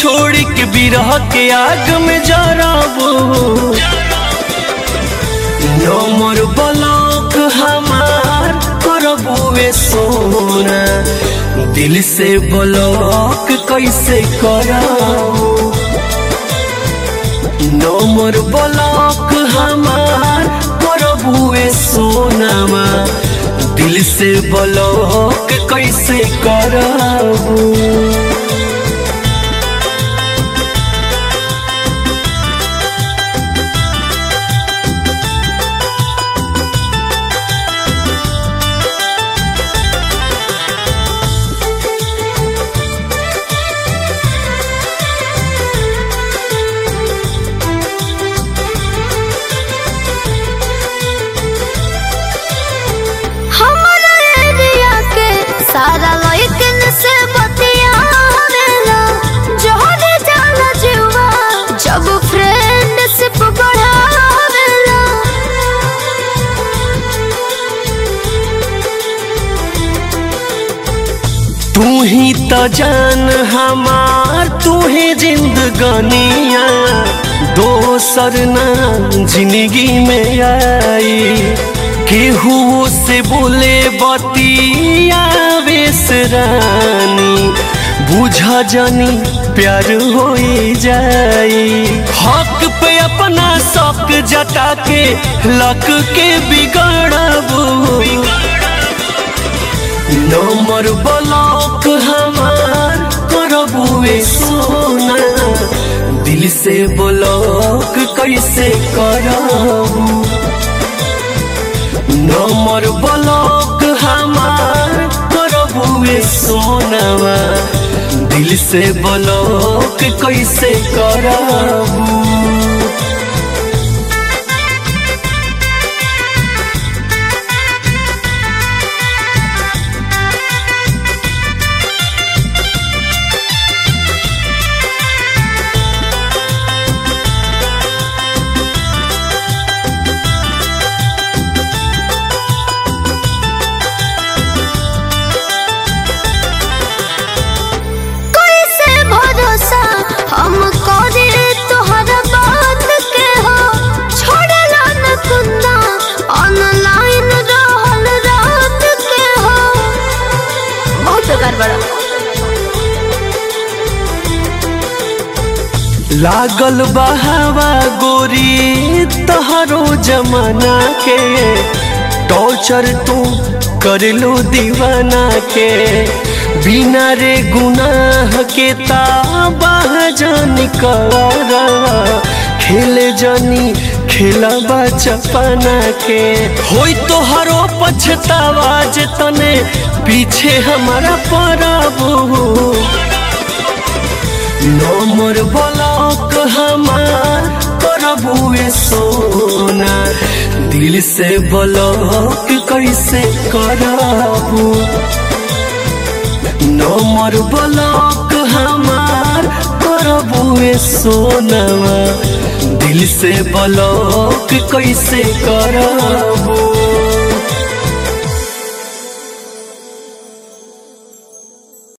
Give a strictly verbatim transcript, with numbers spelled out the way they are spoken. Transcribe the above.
छोड़ के बिरह के आग में जराबो। नंबर ब्लॉक हमार करबुए सोना, दिल से ब्लॉक कैसे कराओ। नंबर ब्लॉक हमार करबुए सोनामा, दिल से ब्लॉक कैसे कराओ। सारा लइकन से बतियावेला, जोहरे जाला जीवा जब फ्रेंडशिप बढ़ावेला। तू ही तो जान हमार, तू ही जिंदगानिया, दोसर ना जिंदगी में आई। केहू से बोले बतिया रानी, बुझा जानी प्यार हो जाई। हक पे अपना शौक जता के लक के बिगड़बो। नंबर ब्लॉक हमार करबुए सोना, दिल से ब्लॉक कैसे कराबू। नंबर ब्लॉक हमार करबुए सोनावा, दिल से ब्लॉक कैसे कराबू। हम करे तोहरा बात के हो, छोड़ला न कुंदा ऑनलाइन रहल रात के हो। बहुत बेकार बड़ा लागल बहावा गोरी तहरो जमाना के, टॉर्चर तू कर लो दीवाना के। बिना रे गुनाह के ताबाह जानी करा, खेल जानी खेला बचपना के। होई तो हरो पछतावा जे तने पीछे हमारा पड़बो। नंबर ब्लॉक हमार करबुए सोना, दिल से ब्लॉक कैसे कराबू। नंबर ब्लॉक हमार करबुए सोनावा, दिल से ब्लॉक कैसे कराबू।